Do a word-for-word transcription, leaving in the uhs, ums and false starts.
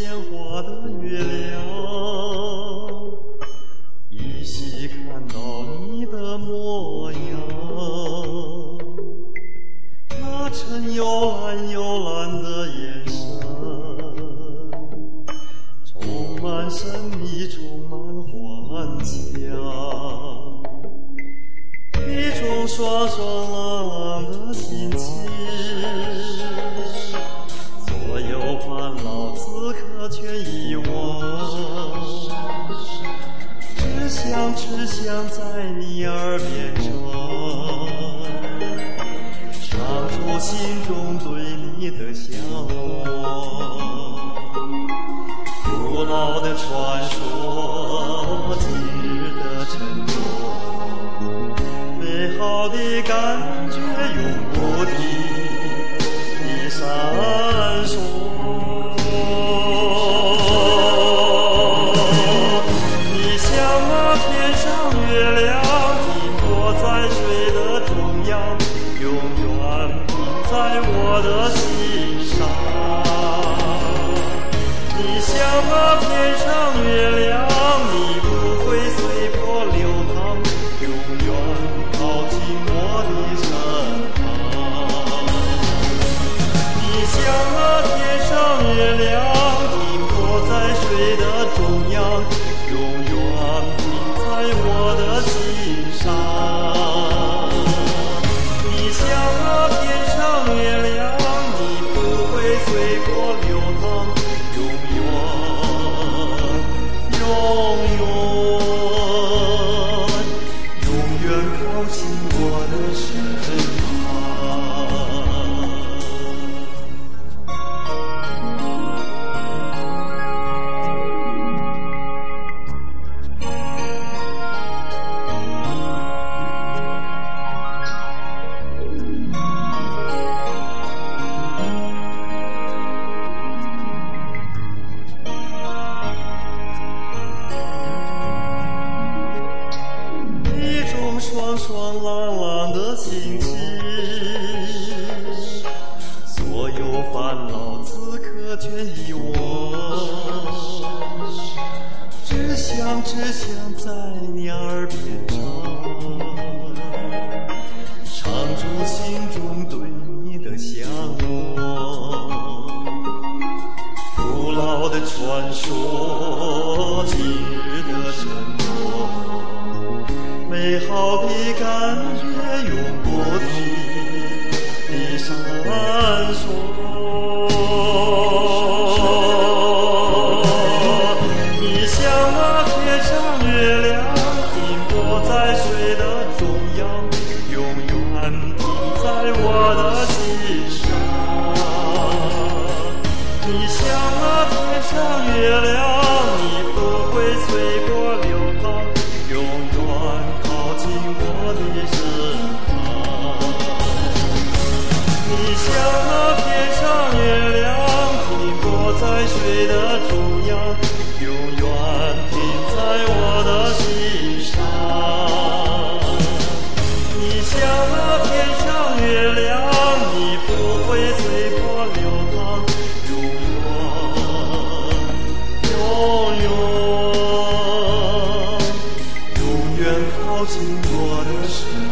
鲜花的月亮，依稀看到你的模样。那沉幽蓝幽蓝的眼神，充满神秘，充满幻想。一种爽爽朗朗的心情，所有烦恼此刻全遗忘，只想只想在你耳边唱，唱出心中对你的向往。古老的传说，今日的承诺，美好的感觉永不停地闪烁。你像那天上月亮，停泊在水的中央，永远停在我的心上。你像那天上月亮，你不会随波流淌，永远靠近我的身旁。你像那天上月亮，停泊在水的中央，永远停在我的心上。你像那天上月亮，你不会随波流淌，永远永远永远靠近我的身爽爽朗朗的心情，所有烦恼此刻全遗忘，只想只想在你耳边唱，唱出心中对你的向往。古老的传说，今日的承诺，美好的感觉永不停地闪烁。你像那天上月亮，停泊在水的中央，永远停在我的心上。你像那天上月亮，你不会随波流淌，永远靠近我的身旁。你像那天上月亮，停泊在水的中央，永远停在我的心上。你像那天上月亮，你不会随波流淌，永远永远永远靠近我的身